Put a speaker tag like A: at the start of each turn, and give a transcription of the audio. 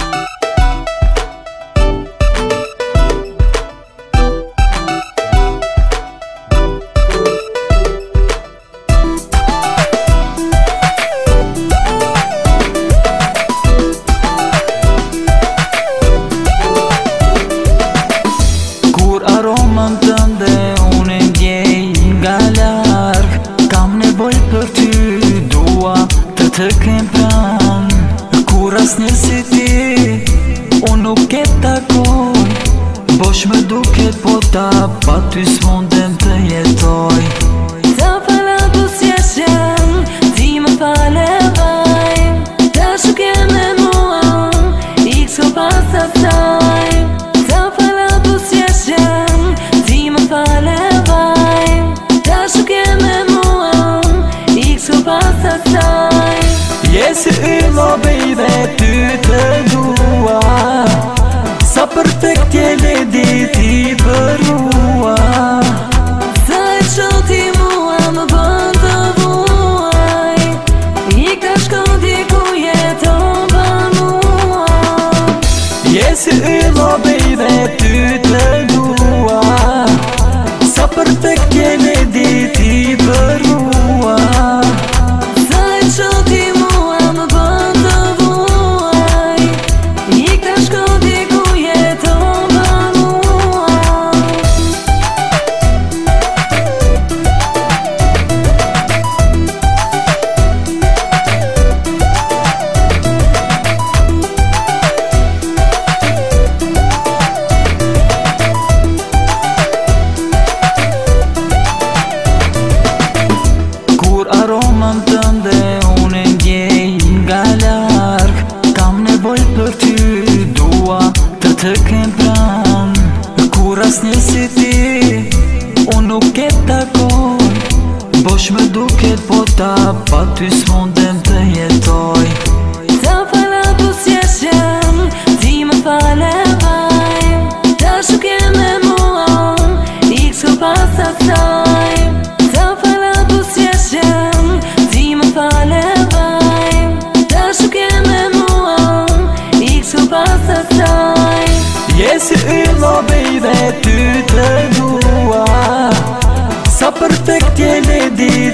A: Aromën tënde unë e ndjej nga larg. Kam nevoj për ty, dua të kem pranë. Kur asnjë si ti unë nuk e takoj, bosh më duket po ta pa ty s'mundem të jetoj.
B: Ta fala po s'jeshem, ti më fale vaj. Ta shuke me mua, ik s'ko pas asaj. Ta fala po s'jeshem, ti më fale vaj. Ta shuke me mua, ik s'ko pas asaj.
A: Je si yll o baby, ty të dua. Sa perfekt je ledi ti për mua.
B: Sa e qo ti mua më bën të vuaj. Ik ta shko diku jeton pa mua.
A: Je si yll o baby, ty të dua. Sa perfekt je ledi ti për mua.
B: Sa e qo ti mua më bën të vuaj. Ik ta shko diku jeton pa mua.
A: Aromën tënde unë e ndjej nga larg. Kam nevoj për ty, dua të kem pranë. Kur asnjë si ti unë nuk e takoj, bosh më duket po ta pa ty s'mundem të jetoj.
B: Ta fala po s'jeshem, ti më fale vaj. Ta shuke me mua, ik s'ko pas asaj. Ta fala po s'jeshem, ti më fale vaj. Ta shuke me mua, ik s'ko pas asaj.
A: Je si yll o baby, ty të dua. Sa perfekt je ledi